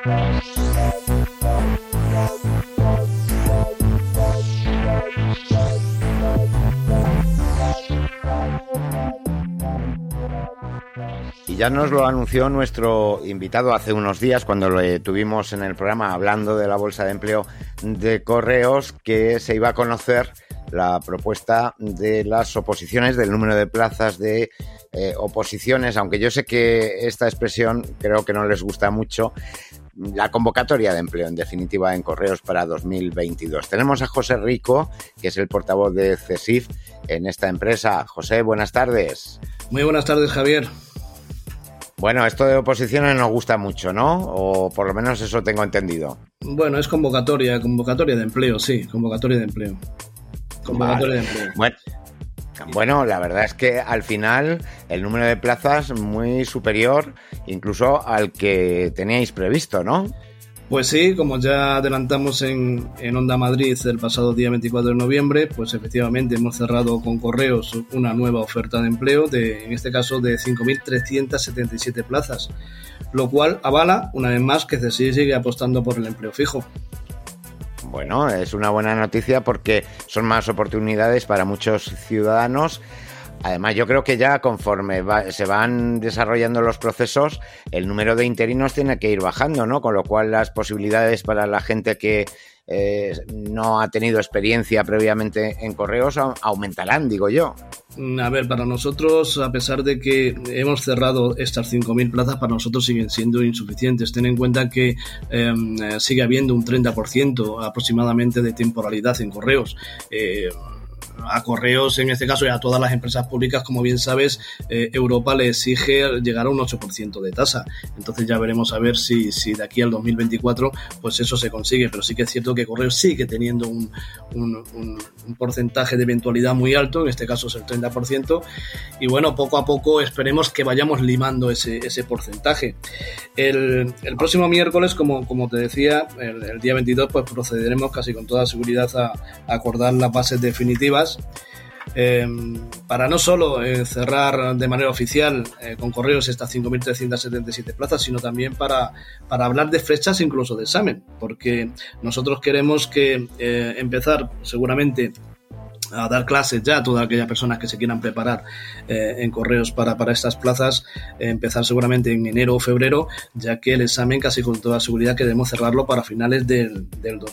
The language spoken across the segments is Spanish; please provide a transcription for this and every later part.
Y ya nos lo anunció nuestro invitado hace unos días cuando lo tuvimos en el programa hablando de la Bolsa de Empleo de Correos, que se iba a conocer la propuesta de las oposiciones, del número de plazas de oposiciones, aunque yo sé que esta expresión creo que no les gusta mucho, la convocatoria de empleo, en definitiva, en Correos para 2022. Tenemos a José Rico, que es el portavoz de CESIF en esta empresa. José, buenas tardes. Muy buenas tardes, Javier. Bueno, esto de oposiciones nos gusta mucho, ¿no? O por lo menos eso tengo entendido. Bueno, es convocatoria de empleo, sí, convocatoria de empleo. Convocatoria de empleo. Bueno, la verdad es que al final el número de plazas muy superior incluso al que teníais previsto, ¿no? Pues sí, como ya adelantamos en Onda Madrid el pasado día 24 de noviembre, pues efectivamente hemos cerrado con Correos una nueva oferta de empleo, en este caso de 5.377 plazas, lo cual avala una vez más que CESIF sigue apostando por el empleo fijo. Bueno, es una buena noticia porque son más oportunidades para muchos ciudadanos. Además, yo creo que ya conforme se van desarrollando los procesos, el número de interinos tiene que ir bajando, ¿no? Con lo cual las posibilidades para la gente que no ha tenido experiencia previamente en Correos aumentarán, digo yo. A ver, para nosotros, a pesar de que hemos cerrado estas 5.000 plazas, para nosotros siguen siendo insuficientes. Ten en cuenta que sigue habiendo un 30% aproximadamente de temporalidad en Correos. A Correos, en este caso, y a todas las empresas públicas, como bien sabes, Europa le exige llegar a un 8% de tasa. Entonces ya veremos a ver si de aquí al 2024 pues eso se consigue. Pero sí que es cierto que Correos sigue teniendo un porcentaje de eventualidad muy alto, en este caso es el 30%, y bueno, poco a poco esperemos que vayamos limando ese porcentaje. El próximo miércoles, como te decía, el día 22, pues procederemos casi con toda seguridad a acordar las bases definitivas para no solo cerrar de manera oficial con Correos estas 5.377 plazas, sino también para hablar de fechas incluso de examen, porque nosotros queremos que empezar seguramente a dar clases ya a todas aquellas personas que se quieran preparar en Correos para estas plazas, empezar seguramente en enero o febrero, ya que el examen casi con toda seguridad queremos cerrarlo para finales del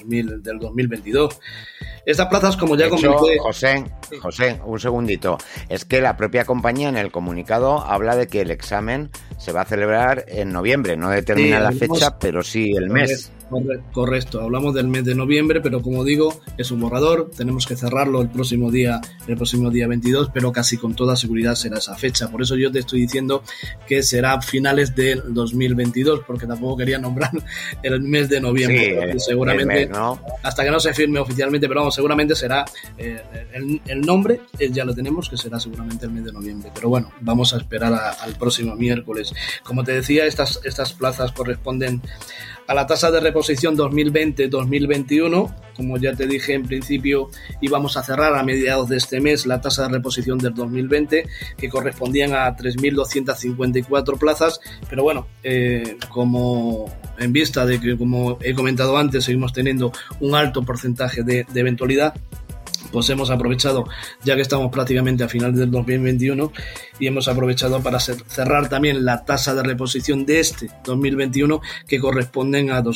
2022. Estas plazas, como ya comenté... José, un segundito. Es que la propia compañía en el comunicado habla de que el examen se va a celebrar en noviembre. No determina la fecha, pero sí el mes. Correcto, hablamos del mes de noviembre, pero como digo, es un borrador, tenemos que cerrarlo el próximo día 22, pero casi con toda seguridad será esa fecha. Por eso yo te estoy diciendo que será finales del 2022, porque tampoco quería nombrar el mes de noviembre, sí, seguramente mes, ¿no? Hasta que no se firme oficialmente, pero vamos, seguramente será el nombre, ya lo tenemos, que será seguramente el mes de noviembre, pero bueno, vamos a esperar al próximo miércoles. Como te decía, estas plazas corresponden a la tasa de reposición 2020-2021. Como ya te dije, en principio íbamos a cerrar a mediados de este mes la tasa de reposición del 2020, que correspondían a 3.254 plazas, pero bueno, como en vista de que, como he comentado antes, seguimos teniendo un alto porcentaje de eventualidad, pues hemos aprovechado, ya que estamos prácticamente a finales del 2021, y hemos aprovechado para cerrar también la tasa de reposición de este 2021, que corresponden a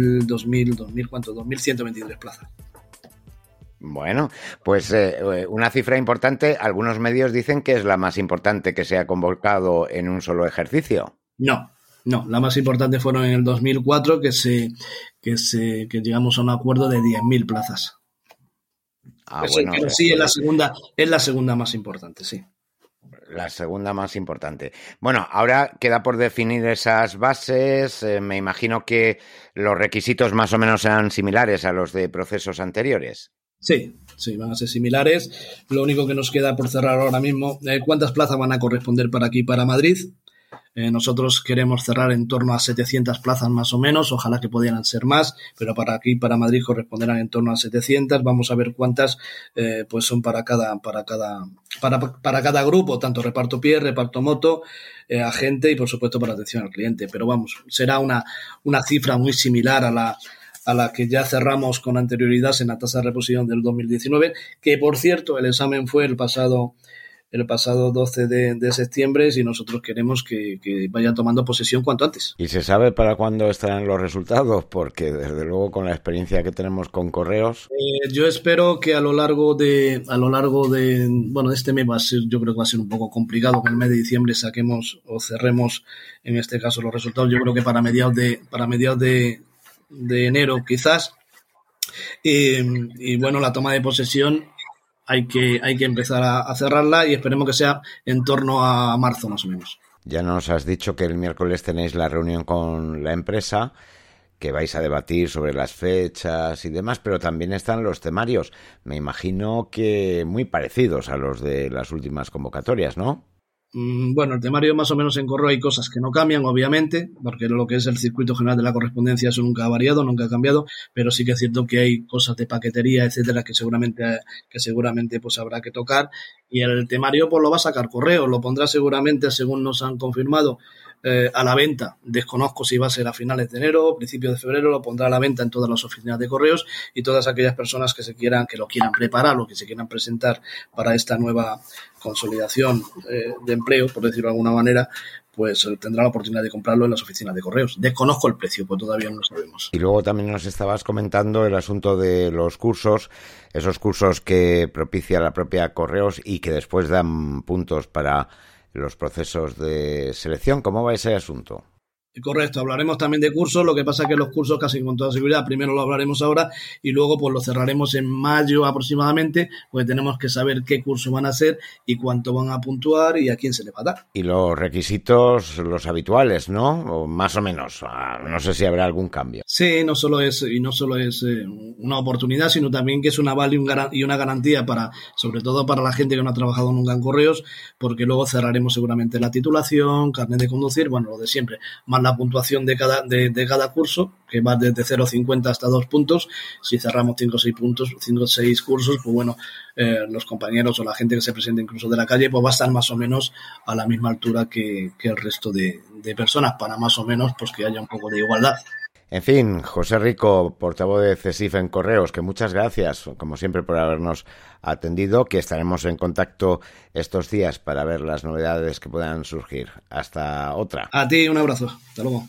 2.123 plazas. Bueno, pues una cifra importante. Algunos medios dicen que es la más importante que se ha convocado en un solo ejercicio. No, la más importante fueron en el 2004, que llegamos a un acuerdo de 10.000 plazas. Bueno, pero sí, es la segunda más importante, sí. La segunda más importante. Bueno, ahora queda por definir esas bases. Me imagino que los requisitos más o menos serán similares a los de procesos anteriores. Sí, van a ser similares. Lo único que nos queda por cerrar ahora mismo, ¿cuántas plazas van a corresponder para aquí, para Madrid? Nosotros queremos cerrar en torno a 700 plazas más o menos, ojalá que pudieran ser más, pero para Madrid corresponderán en torno a 700. Vamos a ver cuántas pues son para cada grupo, tanto reparto pie, reparto moto, agente y por supuesto para atención al cliente. Pero vamos, será una cifra muy similar a la que ya cerramos con anterioridad en la tasa de reposición del 2019, que por cierto el examen fue el pasado 12 de septiembre y nosotros queremos que vaya tomando posesión cuanto antes. ¿Y se sabe para cuándo estarán los resultados? Porque desde luego con la experiencia que tenemos con Correos... yo espero que a lo largo de este mes yo creo que va a ser un poco complicado que en el mes de diciembre saquemos o cerremos en este caso los resultados. Yo creo que para mediados de enero quizás. Y bueno, la toma de posesión hay que empezar a cerrarla y esperemos que sea en torno a marzo más o menos. Ya nos has dicho que el miércoles tenéis la reunión con la empresa, que vais a debatir sobre las fechas y demás, pero también están los temarios. Me imagino que muy parecidos a los de las últimas convocatorias, ¿no? Bueno, el temario más o menos en Correo hay cosas que no cambian, obviamente, porque lo que es el circuito general de la correspondencia eso nunca ha variado, nunca ha cambiado, pero sí que es cierto que hay cosas de paquetería, etcétera, que seguramente pues habrá que tocar, y el temario pues lo va a sacar Correo, lo pondrá seguramente, según nos han confirmado, a la venta. Desconozco si va a ser a finales de enero o principios de febrero, lo pondrá a la venta en todas las oficinas de Correos y todas aquellas personas que lo quieran preparar o que se quieran presentar para esta nueva consolidación de empleo, por decirlo de alguna manera, pues tendrá la oportunidad de comprarlo en las oficinas de Correos. Desconozco el precio, pues todavía no lo sabemos. Y luego también nos estabas comentando el asunto de los cursos, esos cursos que propicia la propia Correos y que después dan puntos para los procesos de selección. ¿Cómo va ese asunto? Correcto, hablaremos también de cursos, lo que pasa es que los cursos casi con toda seguridad, primero lo hablaremos ahora y luego pues lo cerraremos en mayo aproximadamente, porque tenemos que saber qué cursos van a ser y cuánto van a puntuar y a quién se le va a dar. Y los requisitos, los habituales, ¿no? O más o menos, no sé si habrá algún cambio. Sí, no solo es una oportunidad, sino también que es un aval y una garantía sobre todo para la gente que no ha trabajado nunca en Correos, porque luego cerraremos seguramente la titulación, carnet de conducir, bueno, lo de siempre, más la puntuación de cada curso, que va desde 0,50 hasta 2 puntos. Si cerramos 5 o 6 cursos, pues bueno, los compañeros o la gente que se presente incluso de la calle, pues va a estar más o menos a la misma altura que el resto de personas, para más o menos pues que haya un poco de igualdad. En fin, José Rico, portavoz de CESIF en Correos, que muchas gracias, como siempre, por habernos atendido, que estaremos en contacto estos días para ver las novedades que puedan surgir. Hasta otra. A ti un abrazo. Hasta luego.